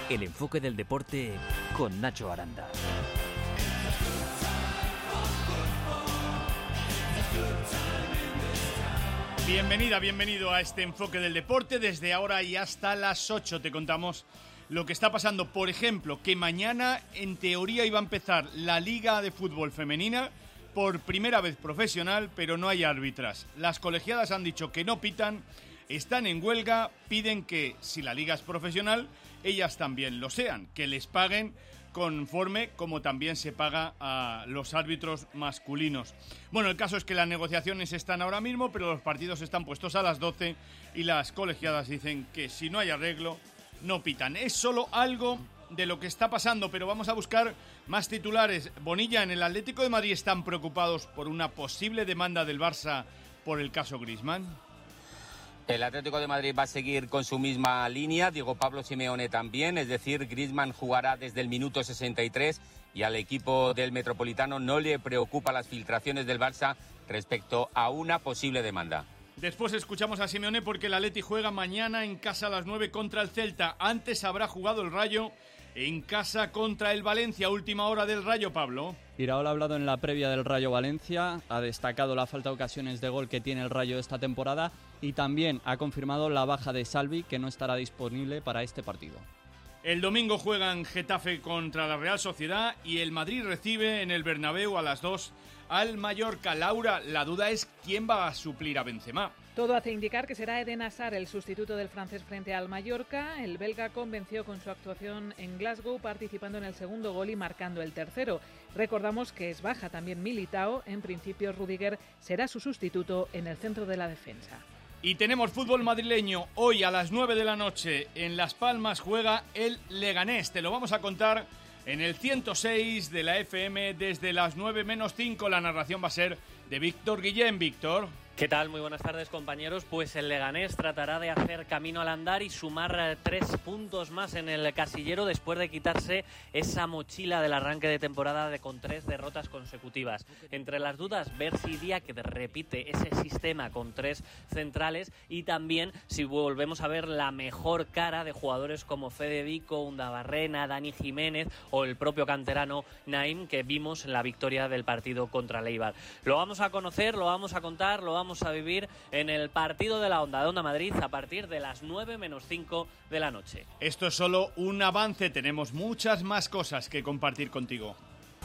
El enfoque del deporte con Nacho Aranda. Bienvenida, bienvenido a este enfoque del deporte. Desde ahora y hasta las 8 te contamos lo que está pasando. Por ejemplo, que mañana en teoría iba a empezar la Liga de Fútbol Femenina por primera vez profesional, pero no hay árbitras. Las colegiadas han dicho que no pitan, están en huelga, piden que, si la liga es profesional, ellas también lo sean, que les paguen conforme como también se paga a los árbitros masculinos. Bueno, el caso es que las negociaciones están ahora mismo, pero los partidos están puestos a las 12 y las colegiadas dicen que si no hay arreglo, no pitan. Es solo algo de lo que está pasando, pero vamos a buscar más titulares. Bonilla, en el Atlético de Madrid están preocupados por una posible demanda del Barça por el caso Griezmann. El Atlético de Madrid va a seguir con su misma línea, Diego Pablo Simeone también, es decir, Griezmann jugará desde el minuto 63 y al equipo del Metropolitano no le preocupa las filtraciones del Barça respecto a una posible demanda. Después escuchamos a Simeone porque el Atleti juega mañana en casa a las 9 contra el Celta. Antes habrá jugado el Rayo en casa contra el Valencia. Última hora del Rayo, Pablo. Iraola ha hablado en la previa del Rayo Valencia, ha destacado la falta de ocasiones de gol que tiene el Rayo esta temporada y también ha confirmado la baja de Salvi, que no estará disponible para este partido. El domingo juegan Getafe contra la Real Sociedad y el Madrid recibe en el Bernabéu a las 2 al Mallorca. Laura, la duda es quién va a suplir a Benzema. Todo hace indicar que será Eden Hazard el sustituto del francés frente al Mallorca. El belga convenció con su actuación en Glasgow, participando en el segundo gol y marcando el tercero. Recordamos que es baja también Militao. En principio, Rudiger será su sustituto en el centro de la defensa. Y tenemos fútbol madrileño. Hoy a las 9 de la noche en Las Palmas juega el Leganés. Te lo vamos a contar en el 106 de la FM desde las 9 menos 5. La narración va a ser de Víctor Guillén. Víctor. ¿Qué tal? Muy buenas tardes, compañeros. Pues el Leganés tratará de hacer camino al andar y sumar 3 puntos más en el casillero después de quitarse esa mochila del arranque de temporada con 3 derrotas consecutivas. Entre las dudas, ver si Díaz repite ese sistema con 3 centrales y también si volvemos a ver la mejor cara de jugadores como Fede Vico, Undabarrena, Dani Jiménez o el propio canterano Naim, que vimos en la victoria del partido contra Leibar. Lo vamos a conocer, lo vamos a contar, lo vamos a vivir en el partido de la Onda de Onda Madrid a partir de las 9 menos 5 de la noche. Esto es solo un avance, tenemos muchas más cosas que compartir contigo.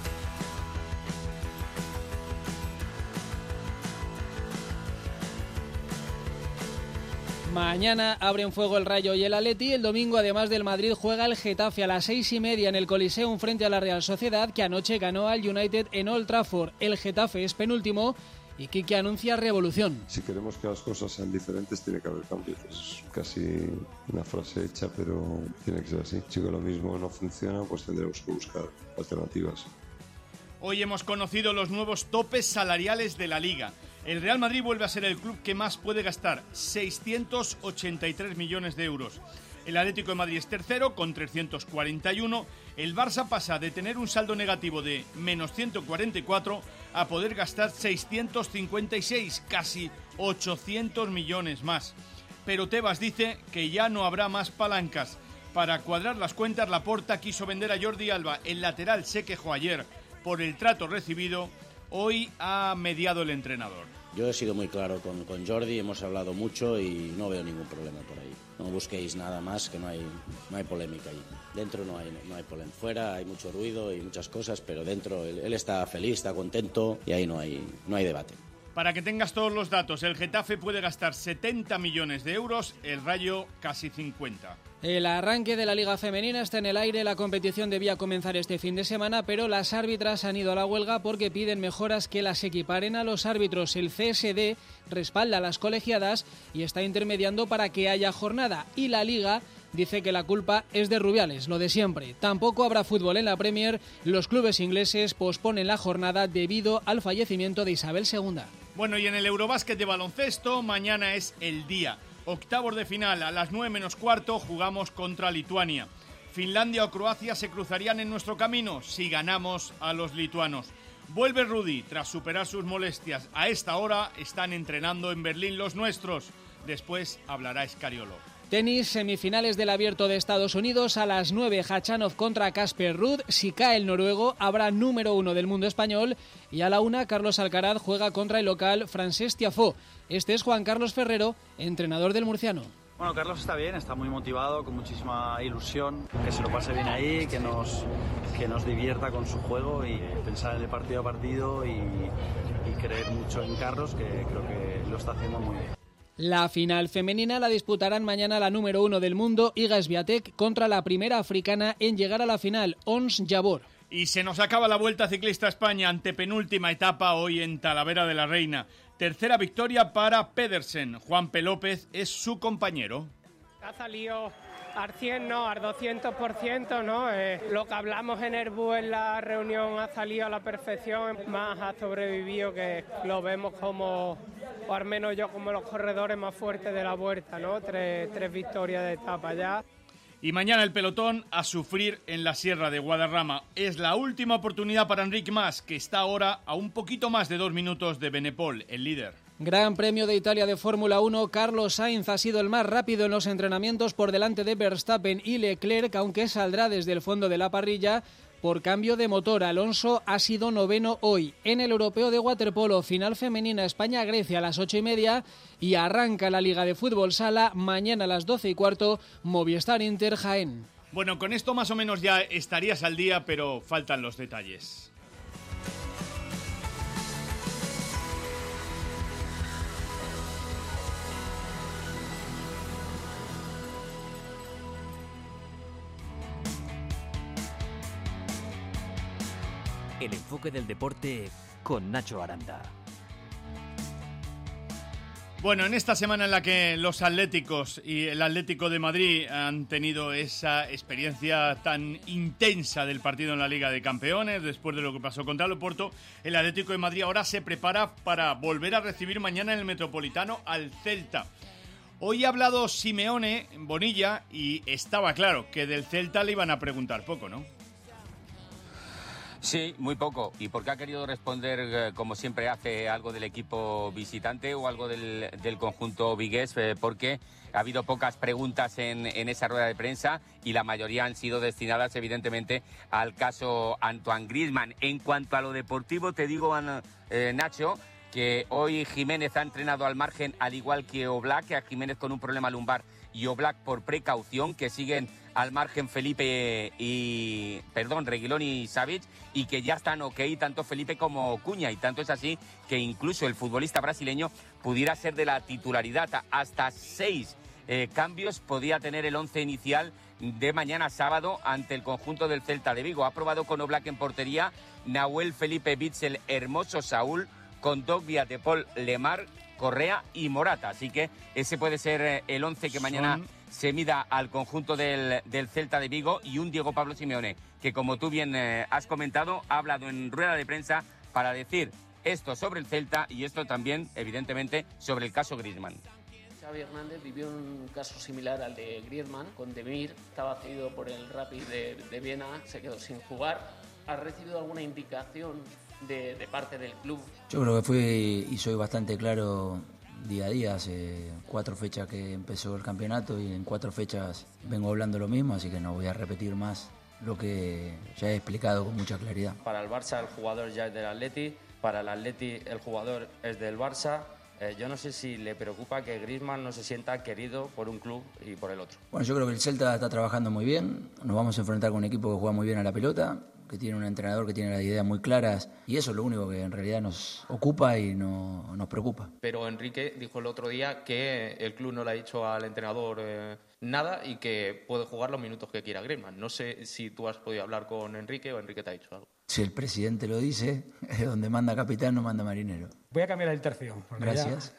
Mañana abren fuego el Rayo y el Atleti. El domingo, además del Madrid, juega el Getafe a las 6:30 en el Coliseum frente a la Real Sociedad, que anoche ganó al United en Old Trafford. El Getafe es penúltimo y Quique anuncia revolución. Si queremos que las cosas sean diferentes, tiene que haber cambios. Es casi una frase hecha, pero tiene que ser así. Si lo mismo no funciona, pues tendremos que buscar alternativas. Hoy hemos conocido los nuevos topes salariales de la Liga. El Real Madrid vuelve a ser el club que más puede gastar, 683 millones de euros. El Atlético de Madrid es tercero con 341. El Barça pasa de tener un saldo negativo de menos 144 a poder gastar 656, casi 800 millones más. Pero Tebas dice que ya no habrá más palancas. Para cuadrar las cuentas, Laporta quiso vender a Jordi Alba. El lateral se quejó ayer por el trato recibido. Hoy ha mediado el entrenador. Yo he sido muy claro con Jordi, hemos hablado mucho y no veo ningún problema por ahí. No busquéis nada más, que no hay polémica ahí. Dentro no hay polémica. Fuera hay mucho ruido y muchas cosas, pero dentro él está feliz, está contento y ahí no hay debate. Para que tengas todos los datos, el Getafe puede gastar 70 millones de euros, el Rayo casi 50. El arranque de la Liga Femenina está en el aire, la competición debía comenzar este fin de semana, pero las árbitras han ido a la huelga porque piden mejoras que las equiparen a los árbitros. El CSD respalda a las colegiadas y está intermediando para que haya jornada, y la Liga dice que la culpa es de Rubiales, lo de siempre. Tampoco habrá fútbol en la Premier, los clubes ingleses posponen la jornada debido al fallecimiento de Isabel II. Bueno, y en el Eurobásquet de baloncesto, mañana es el día. Octavos de final, a las 9 menos cuarto jugamos contra Lituania. Finlandia o Croacia se cruzarían en nuestro camino si ganamos a los lituanos. Vuelve Rudy tras superar sus molestias. A esta hora están entrenando en Berlín los nuestros. Después hablará Scariolo. Tenis, semifinales del Abierto de Estados Unidos. A las 9, Khachanov contra Casper Ruud. Si cae el noruego, habrá número 1 del mundo español. Y a la 1, Carlos Alcaraz juega contra el local Francesc Tiafoe. Este es Juan Carlos Ferrero, entrenador del murciano. Bueno, Carlos está bien, está muy motivado, con muchísima ilusión, que se lo pase bien ahí, que nos divierta con su juego y pensar en el partido a partido y creer mucho en Carlos, que creo que lo está haciendo muy bien. La final femenina la disputarán mañana la número 1 del mundo, Iga Swiatek, contra la primera africana en llegar a la final, Ons Jabeur. Y se nos acaba la Vuelta Ciclista a España, antepenúltima etapa hoy en Talavera de la Reina. Tercera victoria para Pedersen. Juan P. López es su compañero. Ha salido al 100, no, al 200%, ¿no? Lo que hablamos en Airbus en la reunión ha salido a la perfección, más ha sobrevivido, que lo vemos como, o al menos yo, como los corredores más fuertes de la Vuelta, ¿no? Tres victorias de etapa ya. Y mañana el pelotón a sufrir en la Sierra de Guadarrama. Es la última oportunidad para Enric Mas, que está ahora a un poquito más de 2 minutos de Benepol, el líder. Gran Premio de Italia de Fórmula 1, Carlos Sainz ha sido el más rápido en los entrenamientos por delante de Verstappen y Leclerc, aunque saldrá desde el fondo de la parrilla por cambio de motor. Alonso ha sido noveno hoy. En el europeo de waterpolo, final femenina España-Grecia a las 8:30 y arranca la Liga de Fútbol Sala mañana a las 12:15, Movistar Inter Jaén. Bueno, con esto más o menos ya estarías al día, pero faltan los detalles. El enfoque del deporte con Nacho Aranda. Bueno, en esta semana en la que los Atléticos y el Atlético de Madrid han tenido esa experiencia tan intensa del partido en la Liga de Campeones, después de lo que pasó contra el Oporto, el Atlético de Madrid ahora se prepara para volver a recibir mañana en el Metropolitano al Celta. Hoy ha hablado Simeone en Bonilla y estaba claro que del Celta le iban a preguntar poco, ¿no? Sí, muy poco. ¿Y por qué ha querido responder, como siempre hace, algo del equipo visitante o algo del conjunto vigués? Porque ha habido pocas preguntas en esa rueda de prensa y la mayoría han sido destinadas, evidentemente, al caso Antoine Griezmann. En cuanto a lo deportivo, te digo, Nacho, que hoy Jiménez ha entrenado al margen, al igual que Oblak, a Jiménez con un problema lumbar y Oblak por precaución, que siguen al margen Reguilón y Savic, y que ya están ok tanto Felipe como Cuña, y tanto es así que incluso el futbolista brasileño pudiera ser de la titularidad. Hasta 6 cambios podía tener el 11 inicial de mañana sábado ante el conjunto del Celta de Vigo. Ha probado con Oblak en portería, Nahuel, Felipe, Witsel, Hermoso, Saúl, con Dogbia, De Paul, Lemar, Correa y Morata. Así que ese puede ser el 11 que mañana se mida al conjunto del Celta de Vigo, y un Diego Pablo Simeone que, como tú bien has comentado, ha hablado en rueda de prensa para decir esto sobre el Celta y esto también, evidentemente, sobre el caso Griezmann. Xavi Hernández vivió un caso similar al de Griezmann con Demir, estaba cedido por el Rapid de Viena, se quedó sin jugar. ¿Has recibido alguna indicación de parte del club? Yo creo que fui y soy bastante claro día a día. Hace 4 fechas que empezó el campeonato y en 4 fechas vengo hablando lo mismo, así que no voy a repetir más lo que ya he explicado con mucha claridad. Para el Barça el jugador ya es del Atleti, para el Atleti el jugador es del Barça. Yo no sé si le preocupa que Griezmann no se sienta querido por un club y por el otro. Bueno, yo creo que el Celta está trabajando muy bien, nos vamos a enfrentar con un equipo que juega muy bien a la pelota, que tiene un entrenador que tiene las ideas muy claras, y eso es lo único que en realidad nos ocupa y nos preocupa. Pero Enrique dijo el otro día que el club no le ha dicho al entrenador nada y que puede jugar los minutos que quiera Griezmann. No sé si tú has podido hablar con Enrique o Enrique te ha dicho algo. Si el presidente lo dice, donde manda capitán no manda marinero. Voy a cambiar el tercio. Gracias.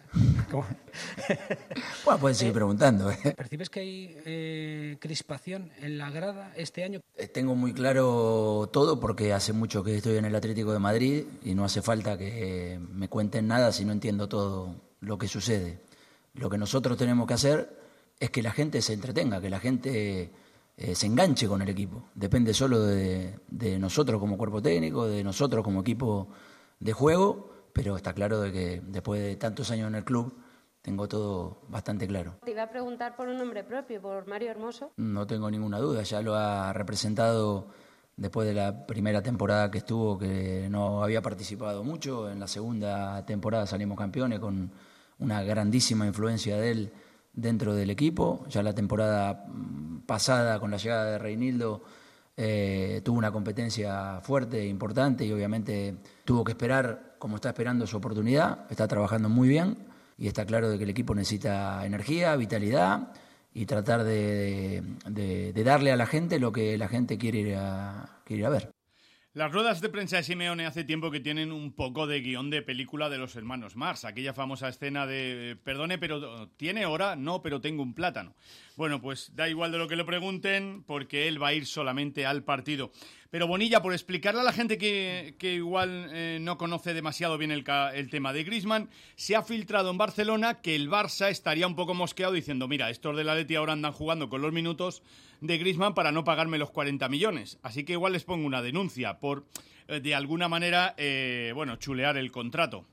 Bueno, pueden seguir preguntando. ¿Percibes que hay crispación en la grada este año? Tengo muy claro todo porque hace mucho que estoy en el Atlético de Madrid y no hace falta que me cuenten nada si no entiendo todo lo que sucede. Lo que nosotros tenemos que hacer es que la gente se entretenga, que la gente se enganche con el equipo. Depende solo de nosotros como cuerpo técnico, de nosotros como equipo de juego, pero está claro de que después de tantos años en el club tengo todo bastante claro. Te iba a preguntar por un nombre propio, por Mario Hermoso. No tengo ninguna duda, ya lo ha representado después de la primera temporada que estuvo, que no había participado mucho. En la segunda temporada salimos campeones con una grandísima influencia de él dentro del equipo. Ya la temporada pasada, con la llegada de Reinildo, tuvo una competencia fuerte, importante, y obviamente tuvo que esperar como está esperando su oportunidad. Está trabajando muy bien y está claro de que el equipo necesita energía, vitalidad y tratar de darle a la gente lo que la gente quiere ir a ver. Las ruedas de prensa de Simeone hace tiempo que tienen un poco de guión de película de los hermanos Marx, aquella famosa escena de perdone, pero ¿tiene hora? No, pero tengo un plátano. Bueno, pues da igual de lo que le pregunten, porque él va a ir solamente al partido. Pero Bonilla, por explicarle a la gente que igual no conoce demasiado bien el tema de Griezmann, se ha filtrado en Barcelona que el Barça estaría un poco mosqueado diciendo, mira, estos del Atleti ahora andan jugando con los minutos de Griezmann para no pagarme los 40 millones. Así que igual les pongo una denuncia por, de alguna manera, chulear el contrato.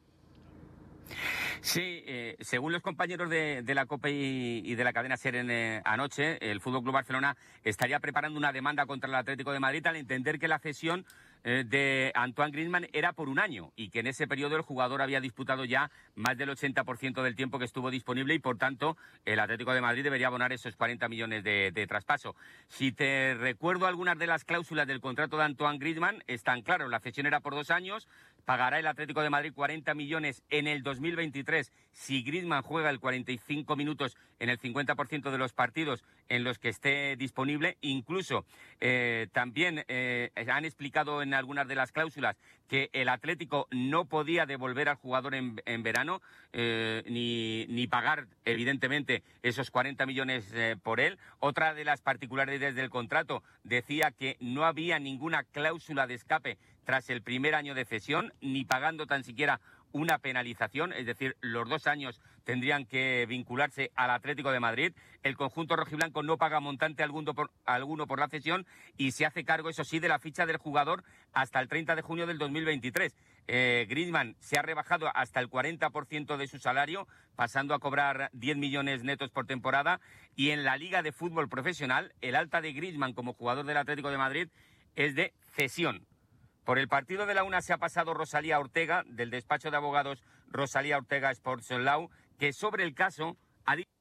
Sí, según los compañeros de la COPE y de la cadena SER anoche, el FC Barcelona estaría preparando una demanda contra el Atlético de Madrid al entender que la cesión de Antoine Griezmann era por un año y que en ese periodo el jugador había disputado ya más del 80% del tiempo que estuvo disponible y por tanto el Atlético de Madrid debería abonar esos 40 millones de traspaso. Si te recuerdo algunas de las cláusulas del contrato de Antoine Griezmann, están claros, la cesión era por 2 años, pagará el Atlético de Madrid 40 millones en el 2023 si Griezmann juega el 45 minutos en el 50% de los partidos en los que esté disponible. Incluso también han explicado en algunas de las cláusulas que el Atlético no podía devolver al jugador en verano ni pagar, evidentemente, esos 40 millones por él. Otra de las particularidades del contrato decía que no había ninguna cláusula de escape tras el primer año de cesión, ni pagando tan siquiera una penalización, es decir, los 2 años tendrían que vincularse al Atlético de Madrid. El conjunto rojiblanco no paga montante alguno por la cesión y se hace cargo, eso sí, de la ficha del jugador hasta el 30 de junio del 2023. Griezmann se ha rebajado hasta el 40% de su salario, pasando a cobrar 10 millones netos por temporada. Y en la Liga de Fútbol Profesional, el alta de Griezmann como jugador del Atlético de Madrid es de cesión. Por el partido de la UNA se ha pasado Rosalía Ortega, del despacho de abogados Rosalía Ortega Sports Law, que sobre el caso ha dicho...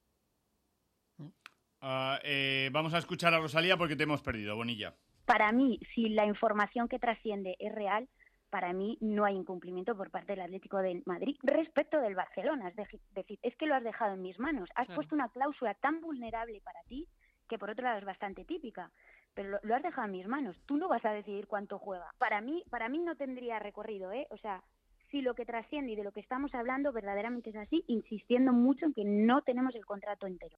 Vamos a escuchar a Rosalía porque te hemos perdido, Bonilla. Para mí, si la información que trasciende es real, para mí no hay incumplimiento por parte del Atlético de Madrid respecto del Barcelona. Es decir, es que lo has dejado en mis manos. Has puesto una cláusula tan vulnerable para ti, que por otro lado es bastante típica, pero lo has dejado en mis manos. Tú no vas a decidir cuánto juega. Para mí no tendría recorrido, ¿eh? O sea, si lo que trasciende y de lo que estamos hablando verdaderamente es así, insistiendo mucho en que no tenemos el contrato entero.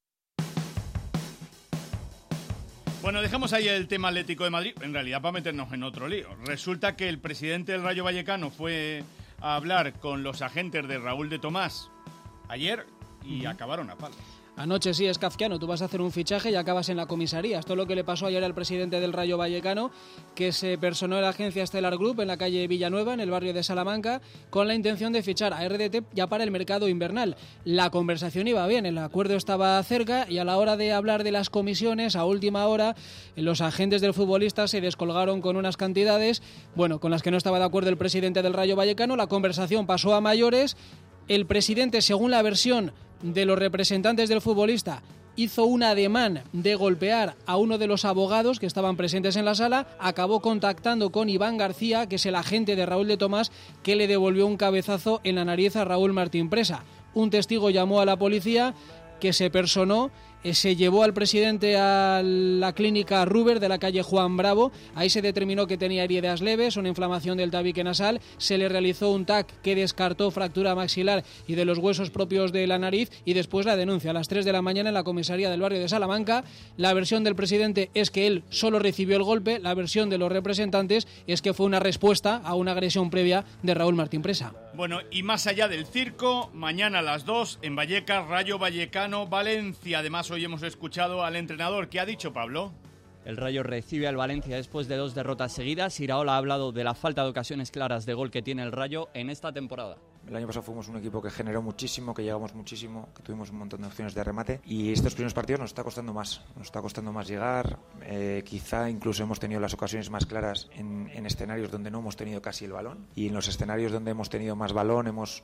Bueno, dejamos ahí el tema Atlético de Madrid, en realidad para meternos en otro lío. Resulta que el presidente del Rayo Vallecano fue a hablar con los agentes de Raúl de Tomás ayer y acabaron a palos. Anoche sí, es kafkiano, tú vas a hacer un fichaje y acabas en la comisaría. Esto es lo que le pasó ayer al presidente del Rayo Vallecano, que se personó en la agencia Stellar Group en la calle Villanueva, en el barrio de Salamanca, con la intención de fichar a RDT ya para el mercado invernal. La conversación iba bien, el acuerdo estaba cerca y a la hora de hablar de las comisiones, a última hora, los agentes del futbolista se descolgaron con unas cantidades, con las que no estaba de acuerdo el presidente del Rayo Vallecano. La conversación pasó a mayores. El presidente, según la versión de los representantes del futbolista, hizo un ademán de golpear a uno de los abogados que estaban presentes en la sala, acabó contactando con Iván García, que es el agente de Raúl de Tomás, que le devolvió un cabezazo en la nariz a Raúl Martín Presa. Un testigo llamó a la policía, que se personó, se llevó al presidente a la clínica Ruber de la calle Juan Bravo. Ahí se determinó que tenía heridas leves, una inflamación del tabique nasal, se le realizó un TAC que descartó fractura maxilar y de los huesos propios de la nariz, y después la denuncia a las 3 de la mañana en la comisaría del barrio de Salamanca. La versión del presidente es que él solo recibió el golpe, la versión de los representantes es que fue una respuesta a una agresión previa de Raúl Martín Presa. Bueno, y más allá del circo, mañana a las 2 en Vallecas, Rayo Vallecano, Valencia. Además, hoy hemos escuchado al entrenador. ¿Qué ha dicho Pablo? El Rayo recibe al Valencia después de 2 derrotas seguidas. Iraola ha hablado de la falta de ocasiones claras de gol que tiene el Rayo en esta temporada. El año pasado fuimos un equipo que generó muchísimo, que llegamos muchísimo, que tuvimos un montón de opciones de remate, y estos primeros partidos nos está costando más llegar. Quizá incluso hemos tenido las ocasiones más claras en escenarios donde no hemos tenido casi el balón, y en los escenarios donde hemos tenido más balón hemos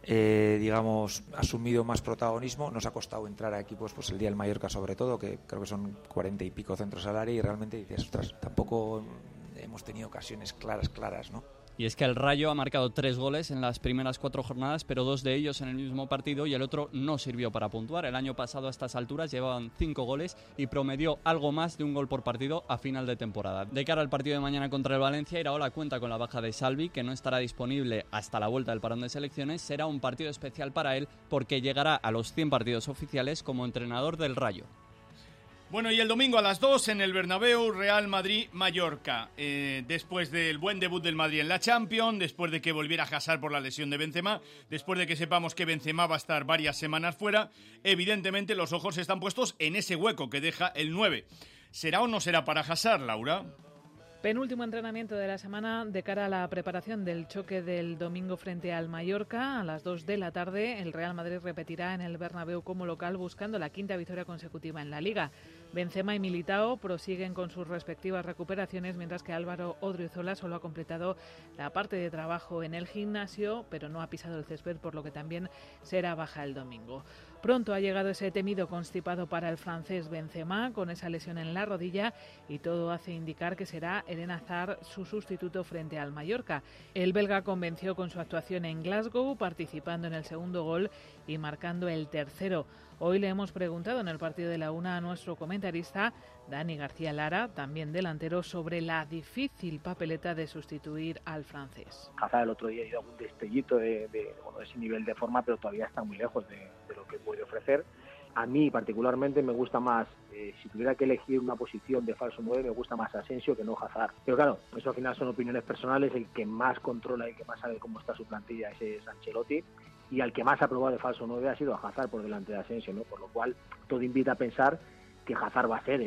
asumido más protagonismo. Nos ha costado entrar a equipos, pues el día del Mallorca sobre todo, que creo que son 40 y pico centros al área, y realmente dices, ostras, tampoco hemos tenido ocasiones claras, ¿no? Y es que el Rayo ha marcado 3 goles en las primeras 4 jornadas, pero 2 de ellos en el mismo partido y el otro no sirvió para puntuar. El año pasado a estas alturas llevaban 5 goles y promedió algo más de un gol por partido a final de temporada. De cara al partido de mañana contra el Valencia, Iraola cuenta con la baja de Salvi, que no estará disponible hasta la vuelta del parón de selecciones. Será un partido especial para él porque llegará a los 100 partidos oficiales como entrenador del Rayo. Bueno, y el domingo a las 2 en el Bernabéu, Real Madrid-Mallorca. Después del buen debut del Madrid en la Champions, después de que volviera Hazard por la lesión de Benzema, después de que sepamos que Benzema va a estar varias semanas fuera, evidentemente los ojos están puestos en ese hueco que deja el 9. ¿Será o no será para Hazard, Laura? Penúltimo entrenamiento de la semana de cara a la preparación del choque del domingo frente al Mallorca. A las 2 de la tarde el Real Madrid repetirá en el Bernabéu como local buscando la 5ª victoria consecutiva en la Liga. Benzema y Militao prosiguen con sus respectivas recuperaciones, mientras que Álvaro Odriozola solo ha completado la parte de trabajo en el gimnasio, pero no ha pisado el césped, por lo que también será baja el domingo. Pronto ha llegado ese temido constipado para el francés Benzema, con esa lesión en la rodilla, y todo hace indicar que será Eden Hazard su sustituto frente al Mallorca. El belga convenció con su actuación en Glasgow, participando en el segundo gol y marcando el tercero. Hoy le hemos preguntado en el partido de la una a nuestro comentarista, Dani García Lara, también delantero, sobre la difícil papeleta de sustituir al francés. Hazard el otro día ha ido algún destellito de ese nivel de forma, pero todavía está muy lejos de lo que puede ofrecer. A mí particularmente me gusta más, si tuviera que elegir una posición de falso 9, me gusta más Asensio que no Hazard. Pero claro, eso al final son opiniones personales. El que más controla y que más sabe cómo está su plantilla es Ancelotti, y al que más ha probado de falso 9 ha sido a Hazard por delante de Asensio, ¿no? Por lo cual todo invita a pensar que Hazard va a ser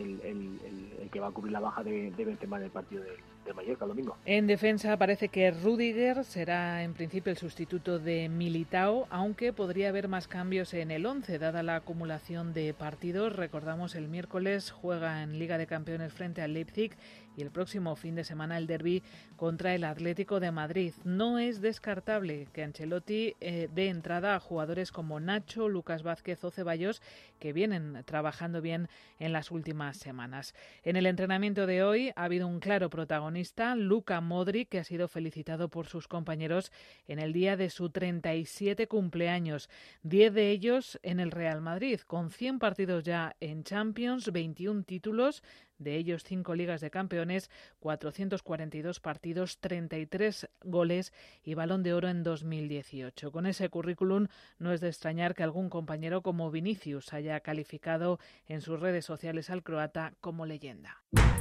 el que va a cubrir la baja de Benzema en el partido de Mallorca el domingo. En defensa parece que Rüdiger será en principio el sustituto de Militao, aunque podría haber más cambios en el 11 dada la acumulación de partidos. Recordamos, el miércoles juega en Liga de Campeones frente al Leipzig y el próximo fin de semana el derbi contra el Atlético de Madrid. No es descartable que Ancelotti dé entrada a jugadores como Nacho, Lucas Vázquez o Ceballos, que vienen trabajando bien en las últimas semanas. En el entrenamiento de hoy ha habido un claro protagonista, Luka Modric, que ha sido felicitado por sus compañeros en el día de su 37 cumpleaños, 10 de ellos en el Real Madrid, con 100 partidos ya en Champions, 21 títulos, de ellos 5 Ligas de Campeones, 442 partidos, 33 goles y Balón de Oro en 2018. Con ese currículum no es de extrañar que algún compañero como Vinicius haya calificado en sus redes sociales al croata como leyenda.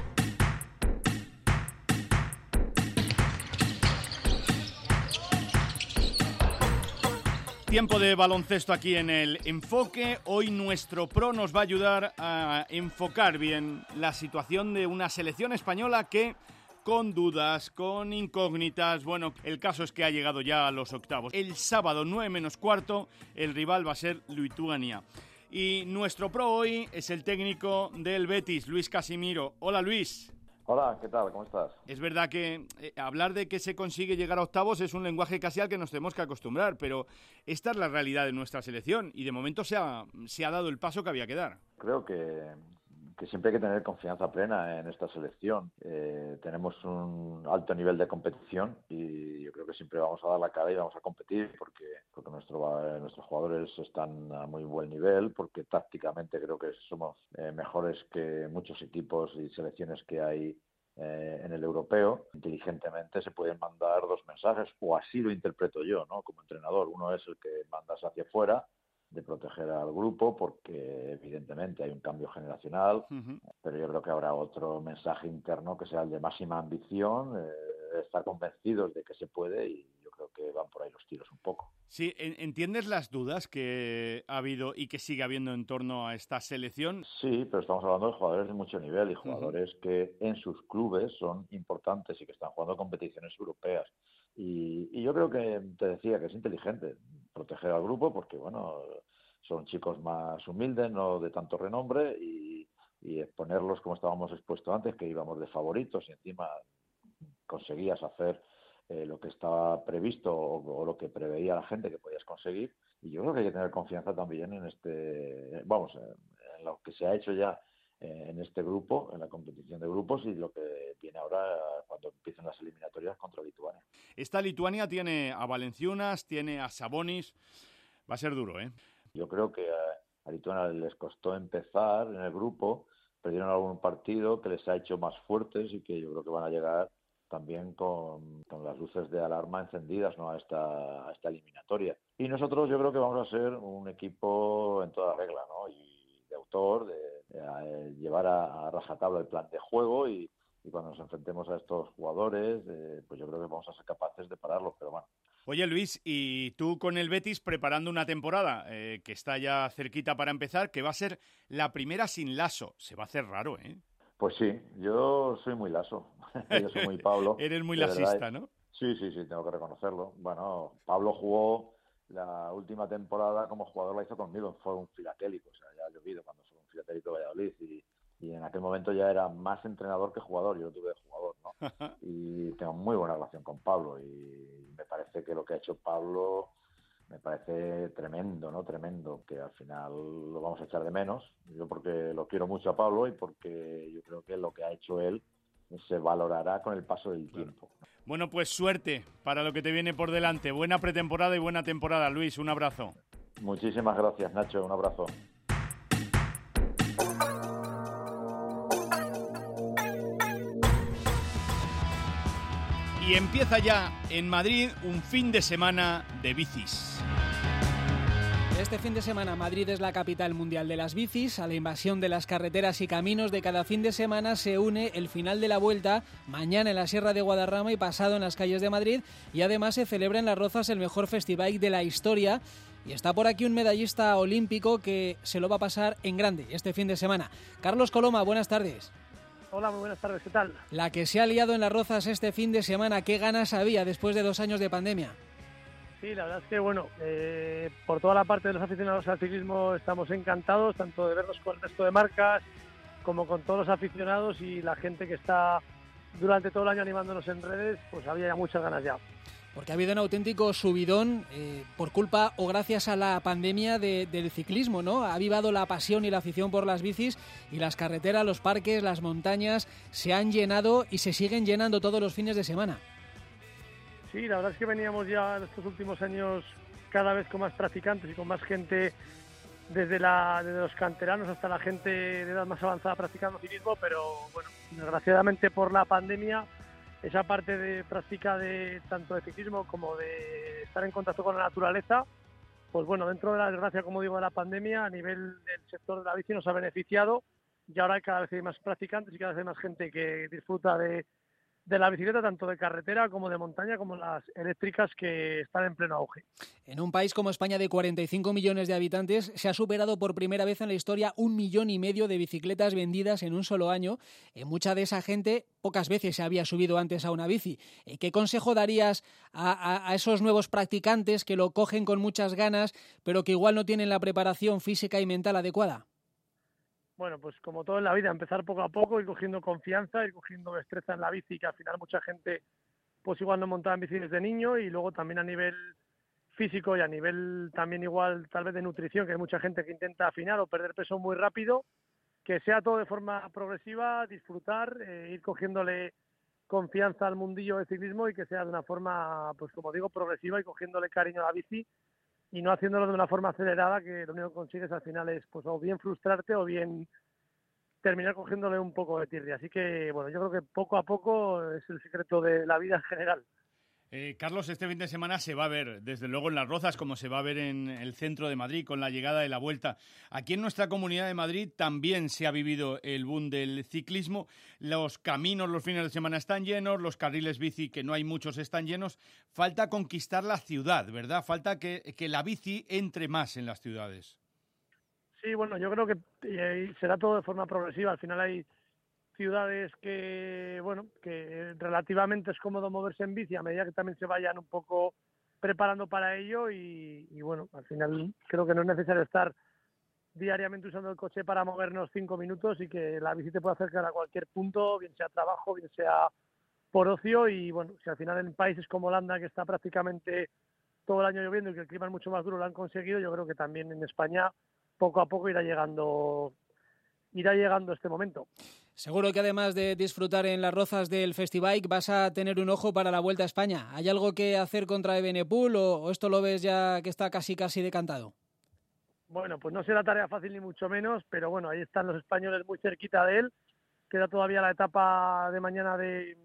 Tiempo de baloncesto aquí en el Enfoque. Hoy nuestro pro nos va a ayudar a enfocar bien la situación de una selección española que, con dudas, con incógnitas, bueno, el caso es que ha llegado ya a los octavos. El sábado 9:15, el rival va a ser Lituania. Y nuestro pro hoy es el técnico del Betis, Luis Casimiro. Hola, Luis. Hola, ¿qué tal? ¿Cómo estás? Es verdad que hablar de que se consigue llegar a octavos es un lenguaje casi al que nos tenemos que acostumbrar, pero esta es la realidad de nuestra selección y de momento se ha dado el paso que había que dar. Creo que siempre hay que tener confianza plena en esta selección. Tenemos un alto nivel de competición y yo creo que siempre vamos a dar la cara y vamos a competir porque nuestros jugadores están a muy buen nivel, porque tácticamente creo que somos mejores que muchos equipos y selecciones que hay en el europeo. Inteligentemente se pueden mandar dos mensajes, o así lo interpreto yo, ¿no? Como entrenador. Uno es el que mandas hacia afuera, de proteger al grupo, porque evidentemente hay un cambio generacional, pero yo creo que habrá otro mensaje interno que sea el de máxima ambición, estar convencidos de que se puede, y yo creo que van por ahí los tiros un poco. Sí, ¿entiendes las dudas que ha habido y que sigue habiendo en torno a esta selección? Sí, pero estamos hablando de jugadores de mucho nivel y jugadores que en sus clubes son importantes y que están jugando competiciones europeas. Y yo creo que, te decía, que es inteligente. proteger al grupo porque, bueno, son chicos más humildes, no de tanto renombre y exponerlos como estábamos expuestos antes, que íbamos de favoritos y encima conseguías hacer lo que estaba previsto o lo que preveía la gente que podías conseguir. Y yo creo que hay que tener confianza también en en lo que se ha hecho ya en este grupo, en la competición de grupos y lo que viene ahora cuando empiecen las eliminatorias contra Lituania. Esta Lituania tiene a Valenciunas, tiene a Sabonis. Va a ser duro, ¿eh? Yo creo que a Lituania les costó empezar en el grupo, perdieron algún partido que les ha hecho más fuertes y que yo creo que van a llegar también con las luces de alarma encendidas, ¿no?, a esta eliminatoria. Y nosotros yo creo que vamos a ser un equipo en toda regla, ¿no?, y de autor, de llevar a rajatabla el plan de juego y cuando nos enfrentemos a estos jugadores, pues yo creo que vamos a ser capaces de pararlos, pero bueno. Oye, Luis, y tú con el Betis preparando una temporada que está ya cerquita para empezar, que va a ser la primera sin Laso. Se va a hacer raro, ¿eh? Pues sí, yo soy muy Laso. Yo soy muy Pablo. Eres muy lasista, ¿no? Sí, tengo que reconocerlo. Bueno, Pablo jugó la última temporada como jugador, la hizo conmigo, fue un filatélico, o sea, ya ha llovido cuando fue un filatélico de Valladolid y en aquel momento ya era más entrenador que jugador, yo lo tuve de jugador, ¿no? Y tengo muy buena relación con Pablo y me parece que lo que ha hecho Pablo me parece tremendo, ¿no? Tremendo, que al final lo vamos a echar de menos, yo porque lo quiero mucho a Pablo y porque yo creo que lo que ha hecho él se valorará con el paso del tiempo. Bueno, pues suerte para lo que te viene por delante. Buena pretemporada y buena temporada, Luis. Un abrazo. Muchísimas gracias, Nacho. Un abrazo. Y empieza ya en Madrid un fin de semana de bicis. Este fin de semana Madrid es la capital mundial de las bicis. A la invasión de las carreteras y caminos de cada fin de semana se une el final de la Vuelta, mañana en la Sierra de Guadarrama y pasado en las calles de Madrid. Y además se celebra en Las Rozas el mejor festival de la historia. Y está por aquí un medallista olímpico que se lo va a pasar en grande este fin de semana. Carlos Coloma, buenas tardes. Hola, muy buenas tardes, ¿qué tal? La que se ha liado en Las Rozas este fin de semana, ¿qué ganas había después de 2 años de pandemia? Sí, la verdad es que, bueno, por toda la parte de los aficionados al ciclismo estamos encantados, tanto de vernos con el resto de marcas como con todos los aficionados y la gente que está durante todo el año animándonos en redes, pues había ya muchas ganas ya. Porque ha habido un auténtico subidón por culpa o gracias a la pandemia del ciclismo, ¿no? Ha avivado la pasión y la afición por las bicis y las carreteras, los parques, las montañas se han llenado y se siguen llenando todos los fines de semana. Sí, la verdad es que veníamos ya en estos últimos años cada vez con más practicantes y con más gente, desde los canteranos hasta la gente de edad más avanzada practicando ciclismo, pero bueno, desgraciadamente por la pandemia esa parte de práctica de tanto de ciclismo como de estar en contacto con la naturaleza, pues bueno, dentro de la desgracia, como digo, de la pandemia, a nivel del sector de la bici nos ha beneficiado y ahora cada vez hay más practicantes y cada vez hay más gente que disfruta de la bicicleta, tanto de carretera como de montaña, como las eléctricas que están en pleno auge. En un país como España de 45 millones de habitantes, se ha superado por primera vez en la historia 1,5 millones de bicicletas vendidas en un solo año. Mucha de esa gente pocas veces se había subido antes a una bici. ¿Qué consejo darías a esos nuevos practicantes que lo cogen con muchas ganas, pero que igual no tienen la preparación física y mental adecuada? Bueno, pues como todo en la vida, empezar poco a poco, ir cogiendo confianza, ir cogiendo destreza en la bici, que al final mucha gente pues igual no montaba en bici desde niño, y luego también a nivel físico y a nivel también igual tal vez de nutrición, que hay mucha gente que intenta afinar o perder peso muy rápido, que sea todo de forma progresiva, disfrutar, ir cogiéndole confianza al mundillo del ciclismo y que sea de una forma, pues como digo, progresiva y cogiéndole cariño a la bici y no haciéndolo de una forma acelerada, que lo único que consigues al final es pues o bien frustrarte o bien terminar cogiéndole un poco de tirria. Así que, bueno, yo creo que poco a poco es el secreto de la vida en general. Carlos, este fin de semana se va a ver, desde luego en Las Rozas, como se va a ver en el centro de Madrid, con la llegada de la Vuelta. Aquí en nuestra Comunidad de Madrid también se ha vivido el boom del ciclismo. Los caminos los fines de semana están llenos, los carriles bici, que no hay muchos, están llenos. Falta conquistar la ciudad, ¿verdad? Falta que la bici entre más en las ciudades. Sí, bueno, yo creo que será todo de forma progresiva. Al final hay ciudades que, bueno, que relativamente es cómodo moverse en bici a medida que también se vayan un poco preparando para ello y bueno, al final creo que no es necesario estar diariamente usando el coche para movernos 5 minutos y que la bici te puede acercar a cualquier punto, bien sea trabajo, bien sea por ocio. Y bueno, si al final en países como Holanda, que está prácticamente todo el año lloviendo y que el clima es mucho más duro, lo han conseguido, yo creo que también en España poco a poco irá llegando este momento. Seguro que además de disfrutar en las Rozas del Festibike vas a tener un ojo para la Vuelta a España. ¿Hay algo que hacer contra Evenepoel o esto lo ves ya que está casi decantado? Bueno, pues no será tarea fácil ni mucho menos, pero bueno, ahí están los españoles muy cerquita de él. Queda todavía la etapa de mañana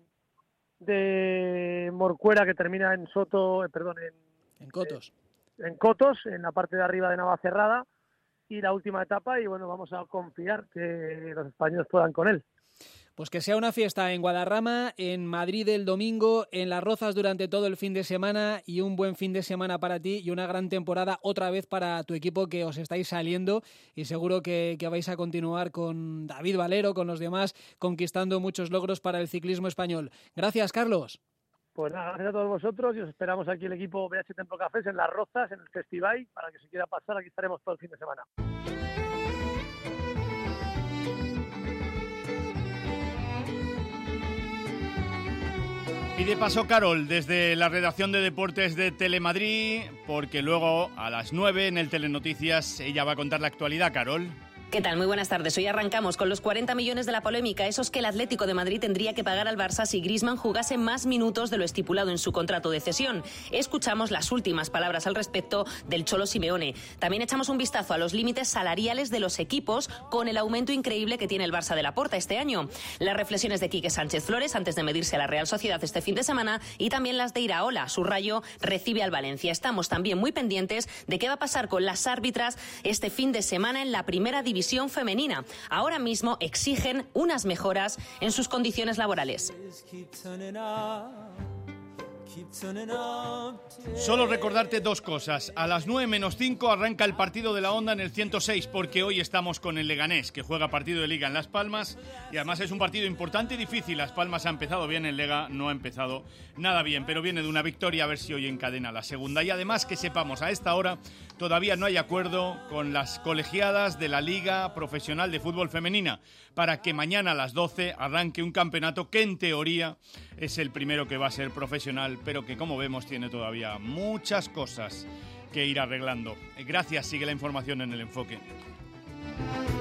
de Morcuera, que termina en Cotos. En Cotos, en la parte de arriba de Navacerrada, y la última etapa, y bueno, vamos a confiar que los españoles puedan con él. Pues que sea una fiesta en Guadarrama, en Madrid el domingo, en Las Rozas durante todo el fin de semana, y un buen fin de semana para ti y una gran temporada otra vez para tu equipo, que os estáis saliendo y seguro que vais a continuar con David Valero, con los demás, conquistando muchos logros para el ciclismo español. Gracias, Carlos. Pues nada, gracias a todos vosotros y os esperamos aquí el equipo BH Templo Cafés en Las Rozas, en el Festival, para que se quiera pasar, aquí estaremos todo el fin de semana. Y de paso, Carol, desde la redacción de deportes de Telemadrid, porque luego a las 9 en el Telenoticias ella va a contar la actualidad. Carol. ¿Qué tal? Muy buenas tardes. Hoy arrancamos con los 40 millones de la polémica, esos que el Atlético de Madrid tendría que pagar al Barça si Griezmann jugase más minutos de lo estipulado en su contrato de cesión. Escuchamos las últimas palabras al respecto del Cholo Simeone. También echamos un vistazo a los límites salariales de los equipos con el aumento increíble que tiene el Barça de Laporta este año. Las reflexiones de Quique Sánchez Flores antes de medirse a la Real Sociedad este fin de semana y también las de Iraola. Su Rayo recibe al Valencia. Estamos también muy pendientes de qué va a pasar con las árbitras este fin de semana en la primera división femenina. Ahora mismo exigen unas mejoras en sus condiciones laborales. Solo recordarte dos cosas. A las 9:05 arranca el partido de la Onda en el 106, porque hoy estamos con el Leganés, que juega partido de Liga en Las Palmas, y además es un partido importante y difícil. Las Palmas ha empezado bien, el Lega no ha empezado nada bien, pero viene de una victoria, a ver si hoy encadena la segunda. Y además que sepamos, a esta hora todavía no hay acuerdo con las colegiadas de la Liga Profesional de Fútbol Femenina para que mañana a las 12 arranque un campeonato que en teoría es el primero que va a ser profesional, pero que como vemos tiene todavía muchas cosas que ir arreglando. Gracias, sigue la información en El Enfoque.